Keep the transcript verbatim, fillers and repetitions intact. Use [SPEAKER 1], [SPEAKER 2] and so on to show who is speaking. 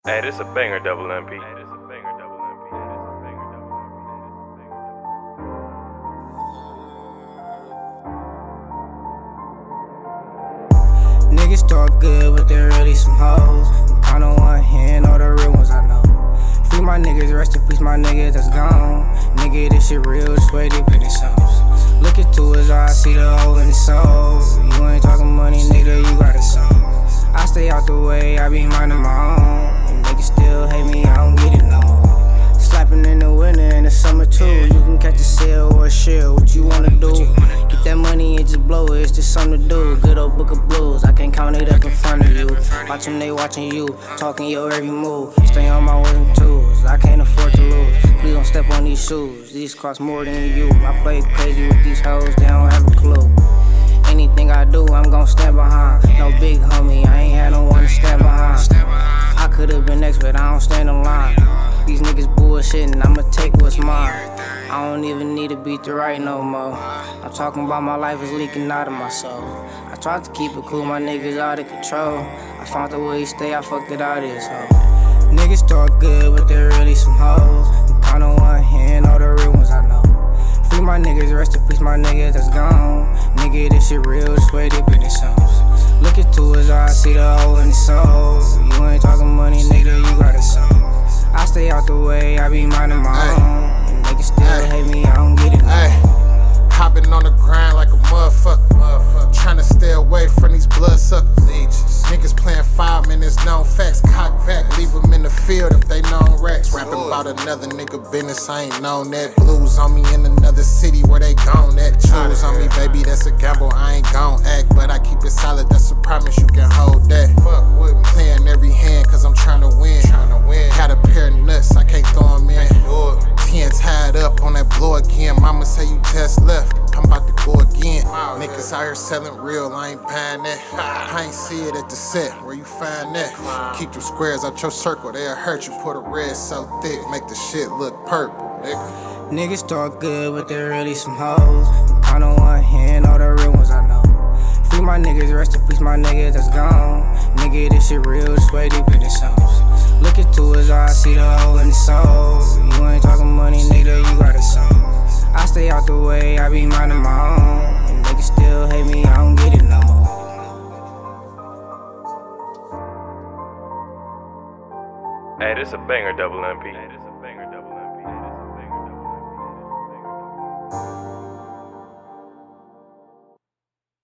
[SPEAKER 1] Hey, this a banger, double M P.
[SPEAKER 2] Niggas talk good, but they're really some hoes. I'm kinda one hand, all the real ones I know. Free my niggas, rest in peace, my nigga that's gone. Nigga, this shit real, this way they been in songs. Look into his eyes, see the hole in his soul. You ain't talking money, nigga, you got a soul. I stay out the way, I be minding my own. And niggas still hate me, I don't get it no more. Slapping in the winter and the summer too. You can catch a sale or a shell, what you wanna do? Get that money and just blow it, it's just something to do. Good old book of blues, I can't count it up in front of you. Watching they watching you, talking your every move. Stay on my working tools, I can't afford to lose. Please don't step on these shoes, these cost more than you. I play crazy with these hoes, they don't have a clue. Anything I do, I'm gon' stand behind. No big homie, I ain't had no one to stand behind. I could've been next, but I don't stand in line. These niggas bullshitting, I'ma take what's mine. I don't even need to beat the right no more. I'm talking about my life is leaking out of my soul. I tried to keep it cool, my niggas out of control. I found the way he stay, I fucked it out of his hoe. Niggas talk good, but they're really some hoes. I'm kinda one hand, all the real ones I know. Free my niggas, rest in peace, my nigga that's gone. Nigga, this shit real, this way they been in songs. Look into his eyes, see the hole in his soul. You ain't talking money, nigga, you got a soul. I stay out the way, I be minding my own. And niggas still Ay. hate me, I don't get it.
[SPEAKER 3] Ay. Hopping on the grind like a motherfucker. motherfucker. Trying to stay away from these bloodsuckers. Niggas playing five minutes, known facts. Cock back, leave them in the field if they known racks. Rapping about another nigga business, I ain't known that. Blues on me in another city where they gone at. Choose on me, baby, that's a gamble, I ain't gon' act. But I keep it solid, that's a promise, you can hold that. Fuck with me. Playing every hand, cause I'm trying to win. Had a pair of nuts, I can't throw them in. ten tied up on that blow again. Mama say you just left, I'm about to go again. Niggas out here selling real, I ain't buying that. I ain't see it at the set, where you find that? Keep the squares out your circle, they'll hurt you. Put a red so thick, make the shit look purple, nigga.
[SPEAKER 2] Niggas talk good, but they're really some hoes. I'm kinda one hand, all the real ones I know. Free my niggas, rest in peace, my nigga that's gone. Nigga, this shit real, this way they been in songs. Look into his eyes, see the hole in his soul. You ain't talking money, nigga, you got a soul. I stay out the way, I be minding my own. And niggas still hate me, I don't get it no more.
[SPEAKER 1] Hey, this a banger, double M P.